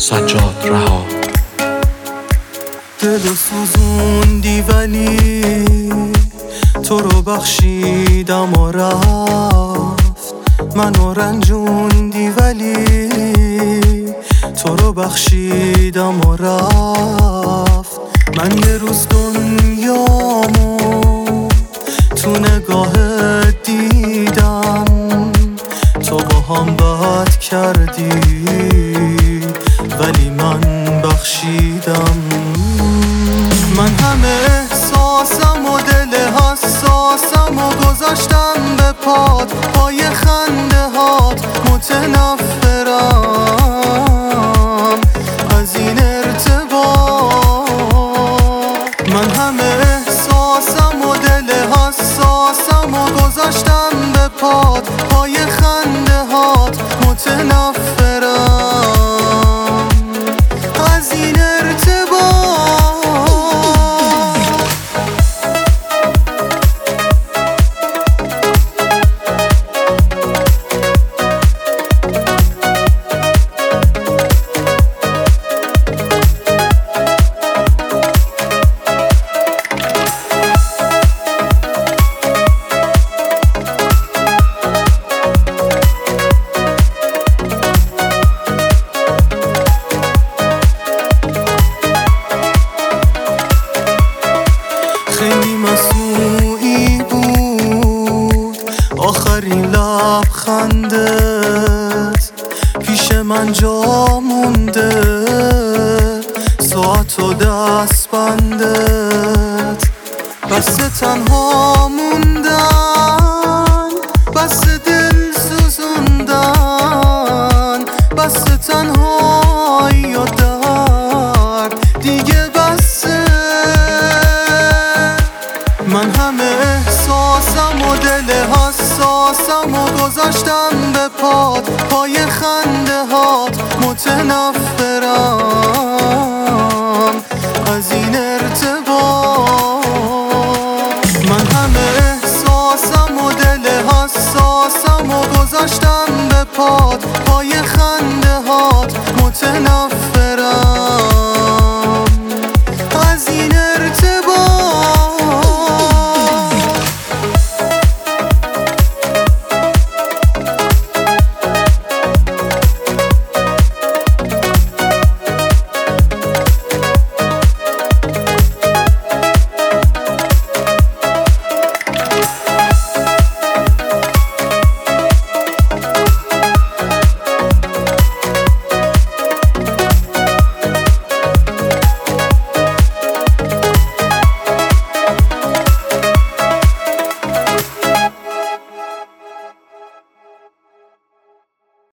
سجاد رها. دل و سوزوندی ولی تو رو بخشیدم و رفت، منو رنجوندی ولی تو رو بخشیدم و رفت. من یه روز دنیامو تو نگاهت دیدم، تو با هم بد کردی ولی من بخشیدم. من همه احساسم و دل حساسم و گذاشتم به پات، پای خنده هات متنفرم از این ارتباط. من همه احساسم و دل حساسم و گذاشتم به پات، پای خنده هات متنفرم از این ارتباط. خیلی مصنوعی بود آخرین لبخندت، پیش من جا مونده ساعت و دست بندت. بس تنها موندن، بس دل سوزوندن، بس تنهایی و درد دیگه بسه. من همه احساسم و دل حساسم و گذاشتم به پات، پای خنده هات متنفرم از این ارتباط. من همه احساسم و دل حساسم و گذاشتم به پات، پای خنده هات متنفرم